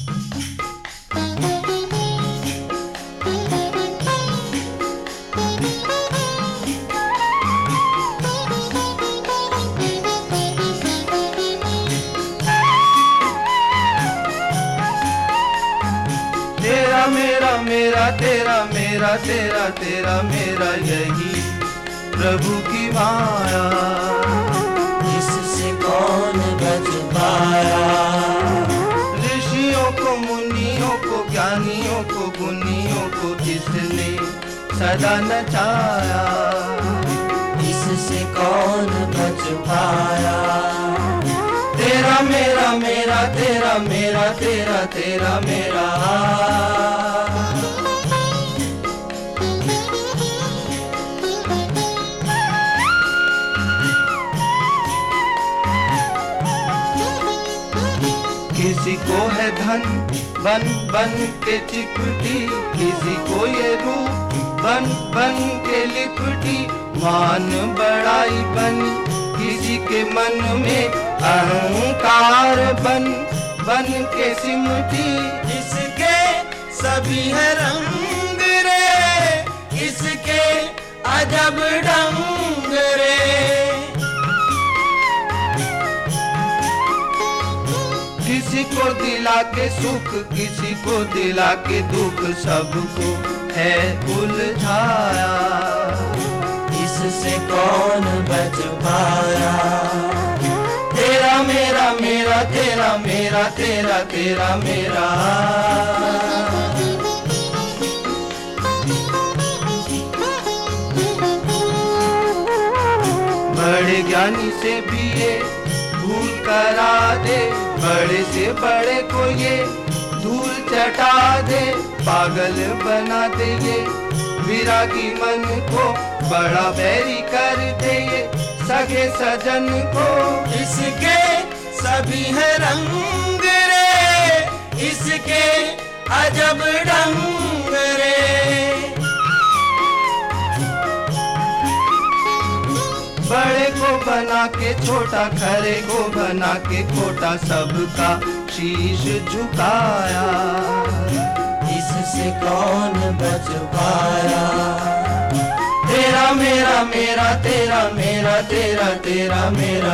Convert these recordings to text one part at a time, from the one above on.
तेरा मेरा मेरा तेरा मेरा तेरा तेरा मेरा यही प्रभु की माया, इससे कौन बच पाया। ऋषियों को मुनियों को ज्ञानियों को गुनियों को जिसने सदा नचाया, इससे कौन बच पाया। तेरा मेरा मेरा तेरा मेरा तेरा तेरा मेरा। किसी को है धन बन बन के चिपटी, किसी को ये रूप बन बन के लिपटी, मान बड़ाई बन किसी के मन में अहंकार बन बन के सिमटी। इसके सभी है रंग रे, इसके अजब ढंग रे। किसी को दिला के सुख किसी को दिला के दुख, सबको है उलझाया, इससे कौन बच पाया। तेरा मेरा मेरा तेरा मेरा तेरा तेरा मेरा। बड़े ज्ञानी से भी ये भूल करा दे, बड़े से बड़े को ये धूल चटा दे, पागल बना दे ये विरागी मन को, बड़ा बैरी कर दे ये सगे सजन को। इसके सभी है रंग रे, इसके अजब ढंग रे। बड़े को बना के छोटा, खरे को बना के खोटा, सबका शीश झुकाया, इससे कौन बच पाया। तेरा मेरा मेरा तेरा मेरा तेरा तेरा मेरा।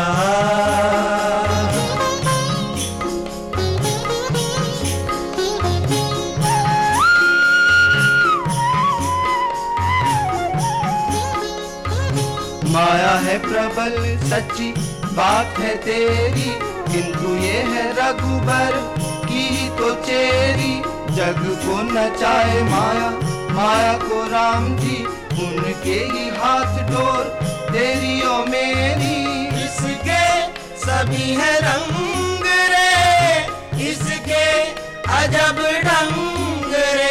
माया है प्रबल सच्ची बात है तेरी, किंतु ये है रघुबर की तो चेरी। जग को नचाए माया माया को राम जी, उनके ही हाथ डोर तेरी और मेरी। इसके सभी है रंग रे, इसके अजब ढंग रे।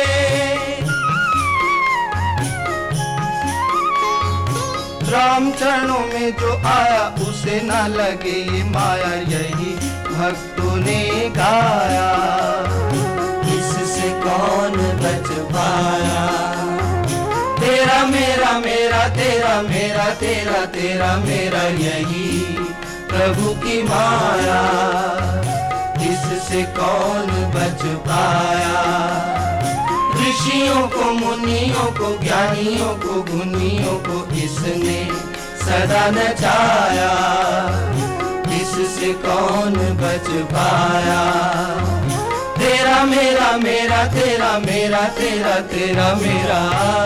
राम चरणों में जो आया उसे ना लगे ये माया, यही भक्तों ने गाया, इससे कौन बच पाया। तेरा मेरा मेरा तेरा मेरा तेरा तेरा मेरा यही प्रभु की माया, इससे कौन बच पाया। ऋषियों को मुनियों को ज्ञानियों को गुनियों को इसने सदा नचाया, इससे कौन बच पाया। तेरा मेरा मेरा तेरा मेरा तेरा तेरा मेरा।